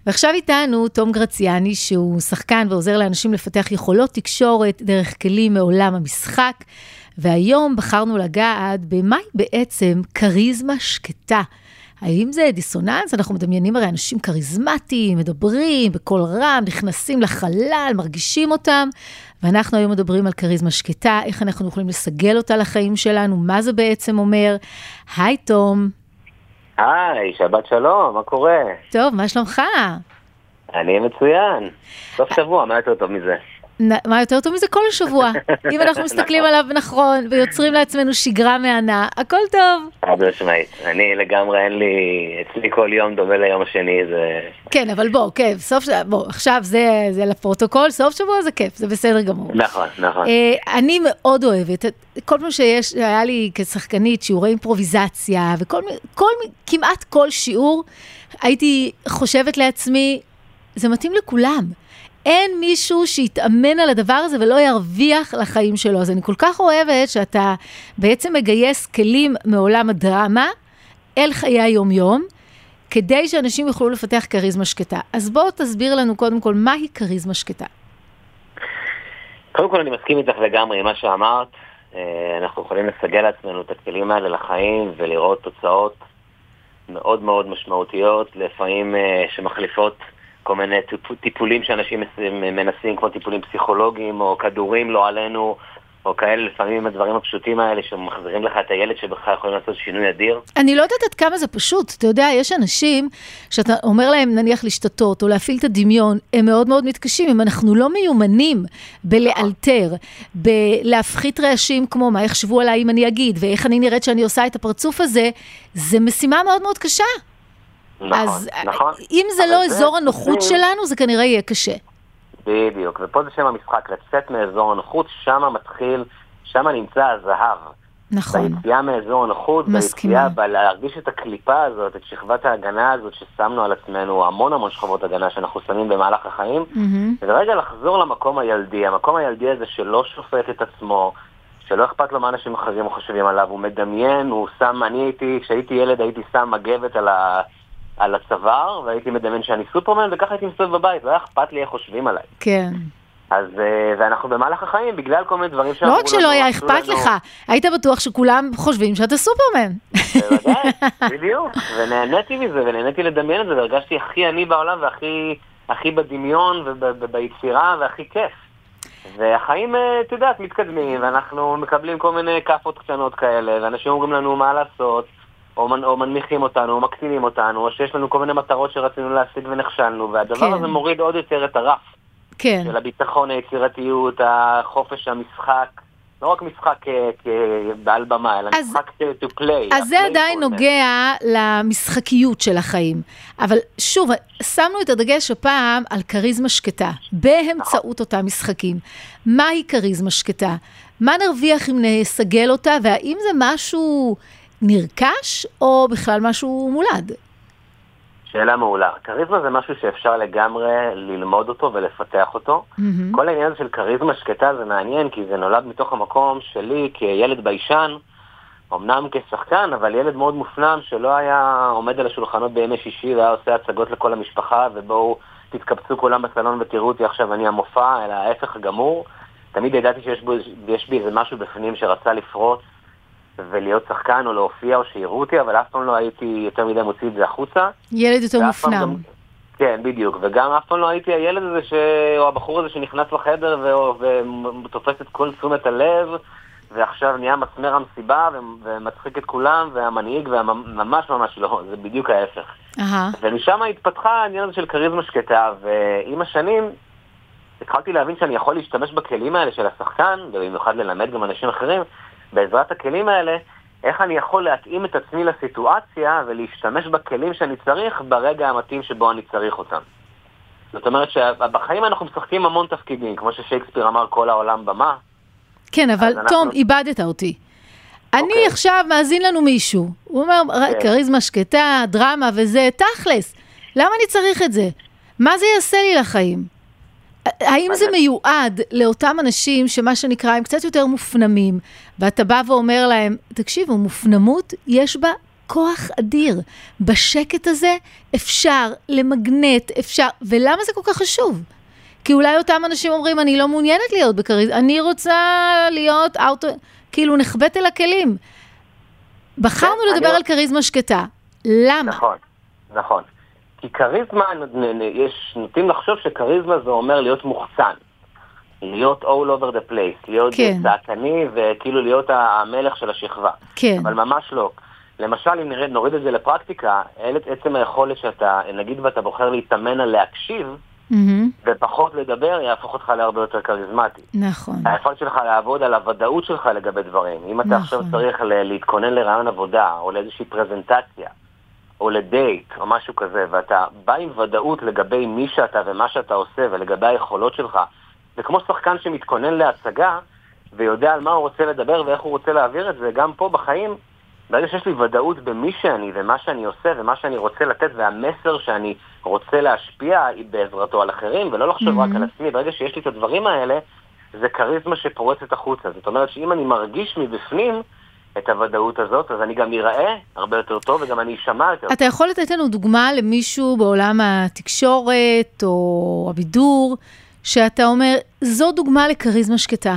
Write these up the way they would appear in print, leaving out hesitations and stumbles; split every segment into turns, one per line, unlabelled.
ועכשיו איתנו תום גרציאני, שהוא שחקן ועוזר לאנשים לפתח יכולות תקשורת דרך כלים מעולם המשחק, והיום בחרנו לגעת במהי בעצם קריזמה שקטה. האם זה דיסוננס? אנחנו מדמיינים הרי אנשים קריזמטיים, מדברים בקול רם, נכנסים לחלל, מרגישים אותם, ואנחנו היום מדברים על קריזמה שקטה, איך אנחנו יכולים לסגל אותה לחיים שלנו, מה זה בעצם אומר. היי תום.
היי, שבת שלום, מה קורה?
טוב, מה שלומך?
אני מצוין. סוף שבוע, מה יותר טוב מזה?
מה יותר טוב מזה? כל השבוע. אם אנחנו מסתכלים עליו נכון, ויוצרים לעצמנו שגרה מענה, הכל טוב.
חד משמעית. אני לגמרי, אין לי, אצלי כל יום דומה ליום השני, זה... כן,
אבל בוא, כיף, בוא, עכשיו זה לפרוטוקול, סוף שבוע זה כיף, זה בסדר גמור.
נכון, נכון.
אני מאוד אוהבת, כל פעם היה לי כשחקנית שיעורי אימפרוביזציה, כמעט כל שיעור, הייתי חושבת לעצמי, זה מתאים לכולם. אין מישהו שיתאמן על הדבר הזה ולא ירוויח לחיים שלו. אז אני כל כך אוהבת שאתה בעצם מגייס כלים מעולם הדרמה אל חיי היום-יום, כדי שאנשים יוכלו לפתח קריזמה שקטה. אז בואו תסביר לנו קודם כל, מהי קריזמה שקטה?
קודם כל אני מסכים איתך לגמרי עם מה שאמרת. אנחנו יכולים לסגל לעצמנו את הכלים האלה לחיים ולראות תוצאות מאוד מאוד משמעותיות, לפעמים שמחליפות כל מיני טיפולים שאנשים מנסים, כמו טיפולים פסיכולוגיים, או כדורים לא עלינו, או כאלה, לפעמים הדברים הפשוטים האלה שמחזירים לך את הילד שבכלל יכולים לעשות שינוי אדיר.
אני לא יודעת עד כמה זה פשוט. אתה יודע, יש אנשים שאתה אומר להם נניח להשתתות, או להפעיל את הדמיון, הם מאוד מאוד מתקשים. אם אנחנו לא מיומנים בלאלתר, בלהפחית רעשים כמו מה יחשבו עליי אם אני אגיד, ואיך אני נראית שאני עושה את הפרצוף הזה, זה משימה מאוד מאוד קשה.
נכון,
אז
נכון.
אם זה לא אזור הנוחות שלנו, זה כנראה יהיה קשה.
בדיוק, ופה זה שם המשחק, לצאת מאזור הנוחות, שם נמצא הזהב.
נכון.
ביציאה מאזור הנוחות, ביציאה, להרגיש את הקליפה הזאת, את שכבת ההגנה הזאת ששמנו על עצמנו, המון שכבות הגנה שאנחנו שמים במהלך החיים, ורגע לחזור למקום הילדי, המקום הילדי הזה שלא שופט את עצמו, שלא אכפת לו מה אנשים אחרים חושבים עליו, הוא מדמיין, הוא שם, כשהייתי ילד הייתי שם מגבת על הצוואר, והייתי מדמיין שאני סופרמן, וככה הייתי מסתובב בבית, לא היה אכפת לי איך חושבים עליי.
כן.
אז, ואנחנו במהלך החיים, בגלל כל מיני דברים
לא רק שלא היה אכפת לך, היית בטוח שכולם חושבים שאתה סופרמן.
בוודאי, בדיוק. ונהניתי מזה, ונהניתי לדמיין את זה, והרגשתי הכי עני בעולם, והכי בדמיון, וביצירה, והכי כיף. והחיים, את יודעת, מתקדמים, ואנחנו מקבלים כל מיני כפות קטנות כאלה, ואנשים אומרים לנו מה לעשות, או מנמיכים אותנו, או מקטינים אותנו, או שיש לנו כל מיני מטרות שרצינו להשיג ונכשלנו, והדבר הזה מוריד עוד יותר את הרף של הביטחון, היצירתיות, החופש, המשחק, לא רק משחק בעל במה, אלא משחק to play.
אז זה עדיין נוגע למשחקיות של החיים. אבל שוב, שמנו את הדגש הפעם על קריזמה שקטה, באמצעות אותם משחקים. מהי קריזמה שקטה? מה נרוויח אם נסגל אותה, והאם זה משהו נרכש, או בכלל משהו מולד?
שאלה מעולה. קריזמה זה משהו שאפשר לגמרי ללמוד אותו ולפתח אותו. כל העניין של קריזמה שקטה זה מעניין, כי זה נולד מתוך המקום שלי כילד ביישן, אמנם כשחקן, אבל ילד מאוד מופנם שלא היה עומד על השולחנות בימי שישי, והיה עושה הצגות לכל המשפחה, ובואו תתקבצו כולם בסלון ותראו אותי עכשיו אני המופע, אלא ההפך הגמור. תמיד ידעתי שיש בי איזה משהו בפנים שרצה לפרוץ, ולהיות שחקן או להופיע או שיראו אותי, אבל אף פעם לא הייתי יותר מדי מוציא את זה החוצה.
ילד יותר מופנם.
כן, בדיוק. וגם אף פעם לא הייתי הילד הזה או הבחור הזה שנכנס לחדר ותופס את כל תשומת הלב, ועכשיו נהיה מסמר המסיבה ומצחיק את כולם, והמנהיג, וממש ממש לא. זה בדיוק ההפך. ומשם התפתחה העניין הזה של קריזמה שקטה, ועם השנים התחלתי להבין שאני יכול להשתמש בכלים האלה של השחקן, ובמיוחד ללמד גם אנשים אחרים, בעזרת הכלים האלה, איך אני יכול להתאים את עצמי לסיטואציה ולהשתמש בכלים שאני צריך ברגע המתאים שבו אני צריך אותם. זאת אומרת שבחיים אנחנו משחקים המון תפקידים, כמו ששייקספיר אמר כל העולם במה.
כן, אבל תום, איבדת אותי. אני עכשיו מאזין לנו מישהו. הוא אומר, קריזמה שקטה, דרמה וזה, תכלס. למה אני צריך את זה? מה זה יעשה לי לחיים? האם זה מיועד לאותם אנשים שמה שנקרא הם קצת יותר מופנמים, ואתה בא ואומר להם, תקשיבו, מופנמות יש בה כוח אדיר. בשקט הזה אפשר למגנט, אפשר, ולמה זה כל כך חשוב? כי אולי אותם אנשים אומרים, אני לא מעוניינת להיות בכריזמה, אני רוצה להיות כאילו נחבט אל הכלים. בחרנו לדבר על כריזמה שקטה. למה?
נכון. כי כריזמה, נוטים לחשוב שכריזמה זה אומר להיות מוחצן. להיות all over the place, להיות צעקני וכאילו להיות המלך של השכבה.
כן.
אבל ממש לא. למשל, אם נוריד את זה לפרקטיקה, עצם היכולת שאתה, נגיד ואתה בוחר להתאמן על להקשיב, ופחות לדבר, יהפוך אותך להרבה יותר כריזמטי.
נכון.
היכולת שלך לעבוד על הוודאות שלך לגבי דברים. אם אתה עכשיו צריך להתכונן לרעיון עבודה, או לאיזושהי פרזנטציה, או לדייט, או משהו כזה, ואתה בא עם ודאות לגבי מי שאתה ומה שאתה עושה, ולגבי היכולות שלך, זה כמו שחקן שמתכונן להצגה, ויודע על מה הוא רוצה לדבר ואיך הוא רוצה להעביר את זה, גם פה בחיים, ברגע שיש לי ודאות במי שאני ומה שאני עושה ומה שאני רוצה לתת והמסר שאני רוצה להשפיע בעזרתו על אחרים ולא לחשוב רק על עצמי, ברגע שיש לי את הדברים האלה, זה כריזמה שפורצת החוצה. זאת אומרת שאם אני מרגיש מבפנים את הוודאות הזאת, אז אני גם ייראה הרבה יותר טוב וגם אני אשמע יותר.
אתה יכול לתת לנו דוגמה למישהו בעולם התקשורת או הבידור, שאתה אומר, זו דוגמה לכריזמה שקטה?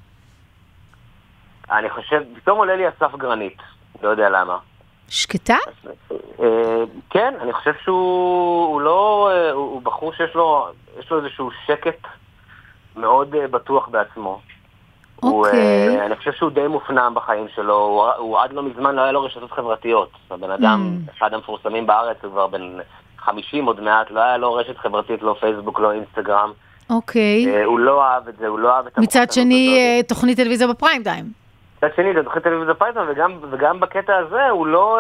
אני חושב, פתאום עולה לי אסף גרנית. לא יודע למה.
שקטה?
כן, אני חושב שהוא לא, הוא בחור שיש לו איזשהו שקט מאוד בטוח בעצמו.
אוקיי.
אני חושב שהוא די מופנם בחיים שלו, הוא עד לא מזמן לא היה לו רשתות חברתיות. הבן אדם, אחד המפורסמים בארץ, הוא כבר בן 50 עוד מעט, לא היה לו רשת חברתית, לא פייסבוק, לא אינסטגרם.
אוקיי.
הוא לא אהב את זה, הוא לא אהב את
מצד שני, תוכנית טלוויזיה בפריים טיים.
מצד שני, זה תוכנית טלוויזיה פייתון, וגם בקטע הזה הוא לא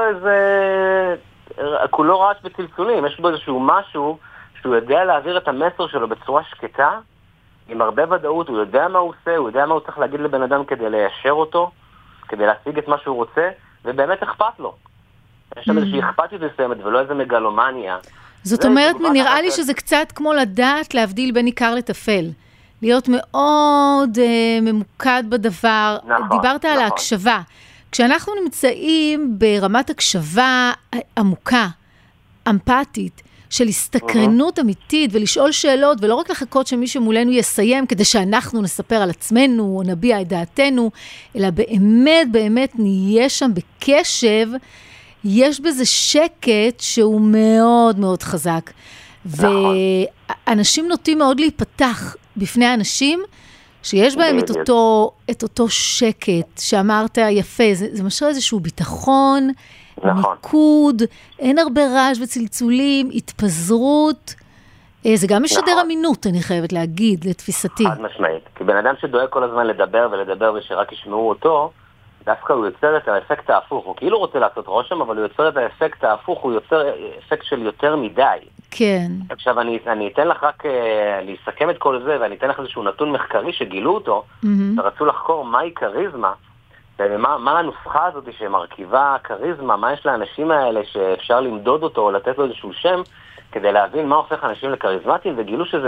כולו רעש בצלצולים, יש בו איזשהו משהו שהוא יודע להעביר את המסר שלו בצורה שקטה, עם הרבה ודאות, הוא יודע מה הוא עושה, הוא יודע מה הוא צריך להגיד לבן אדם כדי ליישר אותו, כדי להשיג את מה שהוא רוצה, ובאמת אכפת לו. יש שם איזושהי אכפתיות מסוימת ולא איזה מגלומניה.
זאת אומרת, נראה לי שזה קצת כמו לדעת להבדיל בין עיקר לטפל. להיות מאוד ממוקד בדבר.
נכון,
דיברת על ההקשבה. כשאנחנו נמצאים ברמת הקשבה עמוקה, אמפתית, של הסתקרנות אמיתית, ולשאול שאלות, ולא רק לחכות שמישהו מולנו יסיים, כדי שאנחנו נספר על עצמנו, או נביע את דעתנו, אלא באמת, באמת נהיה שם בקשב, יש בזה שקט שהוא מאוד מאוד חזק. ואנשים נוטים מאוד להיפתח בפני אנשים שיש בהם את אותו שקט שאמרת יפה, זה משהו איזשהו ביטחון, מיקוד, אין הרבה רעש וצלצולים, התפזרות, זה גם משדר אמינות, אני חייבת להגיד, לתפיסתי.
חד משמעית, כי בן אדם שדואג כל הזמן לדבר ולדבר ושרק ישמעו אותו, דווקא הוא יוצר את האפקט ההפוך, הוא כאילו רוצה לעשות רושם, אבל הוא יוצר את האפקט ההפוך, הוא יוצר אפקט של יותר מדי.
כן.
עכשיו אני אתן לך רק להסכם את כל זה, ואני אתן לך איזשהו נתון מחקרי שגילו אותו, ורצו לחקור מהי כריזמה, ומה הנוסחה הזאת שמרכיבה כריזמה, מה יש לאנשים האלה שאפשר למדוד אותו או לתת לו איזשהו שם, כדי להבין מה הופך אנשים לכריזמטיים, וגילו שזה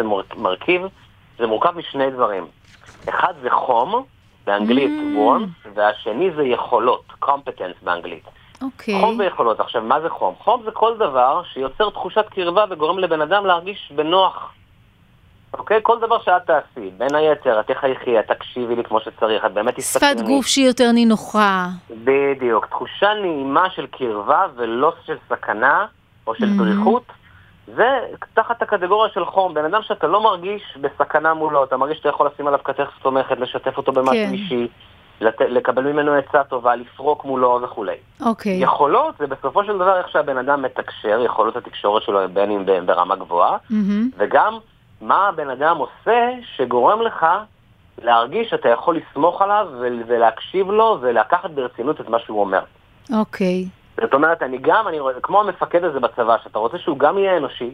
זה מורכב משני דברים. אחד זה חום, באנגלית warmth, והשני זה יכולות, competence באנגלית.
אוקיי.
חום ויכולות. עכשיו, מה זה חום? חום זה כל דבר שיוצר תחושת קרבה וגורם לבן אדם להרגיש בנוח. אוקיי? כל דבר שאת תעשי, בין היתר, את תחייכי, את תקשיבי לי כמו שצריך, את באמת תסתכלי.
שפת גוף שהיא יותר נינוחה.
בדיוק. תחושה נעימה של קרבה ולא של סכנה או של דריכות. זה תחת הקטגוריה של חום. בן אדם שאתה לא מרגיש בסכנה מולו, אתה מרגיש שאתה יכול לשים עליו כתף סתומכת, לשתף אותו במשהו אישי, לקבל ממנו עצה טובה, לפרוק מולו וכו'.
אוקיי.
יכולות זה בסופו של דבר איך שהבן אדם מתקשר, יכולות התקשורת שלו בין אם ברמה גבוהה, וגם מה הבן אדם עושה שגורם לך להרגיש שאתה יכול לסמוך עליו ולהקשיב לו ולקחת ברצינות את מה שהוא אומר.
אוקיי.
זאת אומרת, אני רואה, כמו המפקד הזה בצבא, שאתה רוצה שהוא גם יהיה אנושי,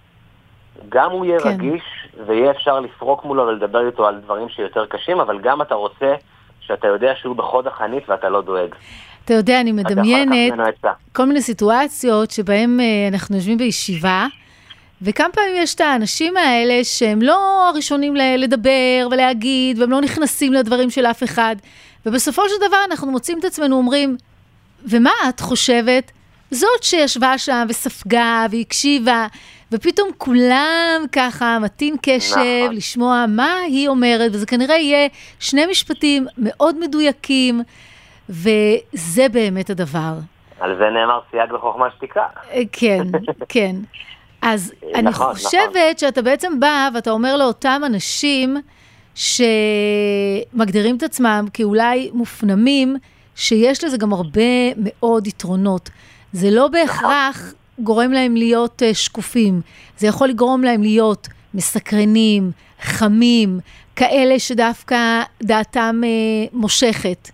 גם הוא יהיה רגיש, ויהיה אפשר לפרוק מולו ולדבר איתו על דברים שיותר קשים, אבל גם אתה רוצה שאתה יודע שהוא בחוד החנית ואתה לא דואג.
אתה יודע, אני מדמיינת כל מיני סיטואציות שבהם אנחנו יושבים בישיבה, וכמה פעמים יש את האנשים האלה שהם לא הראשונים לדבר ולהגיד, והם לא נכנסים לדברים של אף אחד, ובסופו של דבר אנחנו מוצאים את עצמנו אומרים, ומה את חושבת? זאת שישבה שם וספגה והקשיבה, ופתאום כולם ככה מתאים קשב לשמוע מה היא אומרת, וזה כנראה יהיה 2 משפטים מאוד מדויקים, וזה באמת הדבר.
על זה נאמר סייג לחוכמה שתיקה.
כן, כן. אז אני חושבת שאתה בעצם בא ואתה אומר לאותם אנשים שמגדירים את עצמם כאולי מופנמים, שיש לזה גם הרבה מאוד יתרונות. זה לא בהכרח גורם להם להיות שקופים. זה יכול לגרום להם להיות מסקרנים, חמים, כאלה שדווקא דעתם מושכת.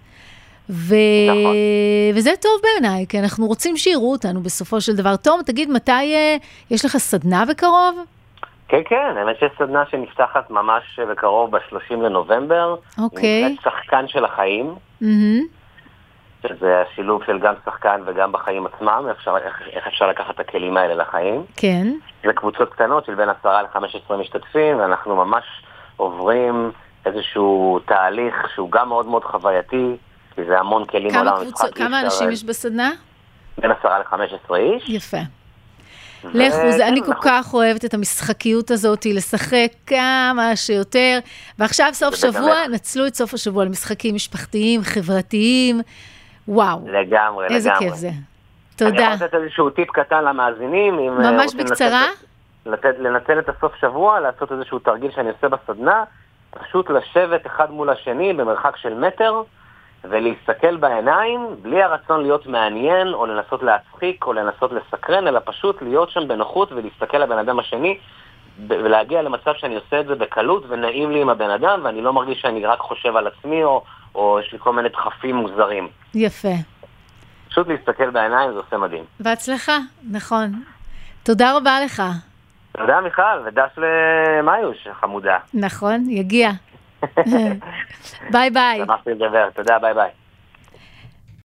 וזה טוב בעיניי, כי אנחנו רוצים שיראו אותנו בסופו של דבר. תום, תגיד, מתי יש לך סדנה בקרוב?
כן, כן, האמת שיש סדנה שנפתחת ממש בקרוב ב-30 לנובמבר.
אוקיי.
נקראת שחקן של החיים. שזה השילוב של גם שחקן וגם בחיים עצמם, איך אפשר לקחת את הכלים האלה לחיים.
כן.
זה קבוצות קטנות של בין 10 ל-15 משתתפים, ואנחנו ממש עוברים איזשהו תהליך שהוא גם מאוד מאוד חווייתי, כי זה המון כלים עולם המשחק.
כמה אנשים יש בסדנה?
בין 10 ל-15 איש.
יפה. לכו, אני כל כך אוהבת את המשחקיות הזאת, לשחק כמה שיותר, ועכשיו סוף שבוע, נצלו את סוף השבוע למשחקים משפחתיים, חברתיים, וואו.
לגמרי,
איזה כיף זה. תודה.
אני יכול לתת איזשהו טיפ קטן למאזינים.
ממש בקצרה?
לנצל את הסוף שבוע, לעשות איזשהו תרגיל שאני עושה בסדנה, פשוט לשבת אחד מול השני במרחק של מטר, ולהסתכל בעיניים, בלי הרצון להיות מעניין, או לנסות להצחיק, או לנסות לסקרן, אלא פשוט להיות שם בנוחות, ולהסתכל לבן אדם השני, ולהגיע למצב שאני עושה את זה בקלות, ונעים לי עם הבן אדם, ואני לא מרגיש שאני רק חושב על עצמי, או יש לי כל מיני דחפים מוזרים.
יפה.
פשוט להסתכל בעיניים, זה עושה מדהים.
בהצלחה, נכון. תודה רבה לך.
תודה מיכל, ודש למיוש, חמודה.
נכון, יגיע. ביי ביי.
שמחתי לדבר, תודה, ביי ביי.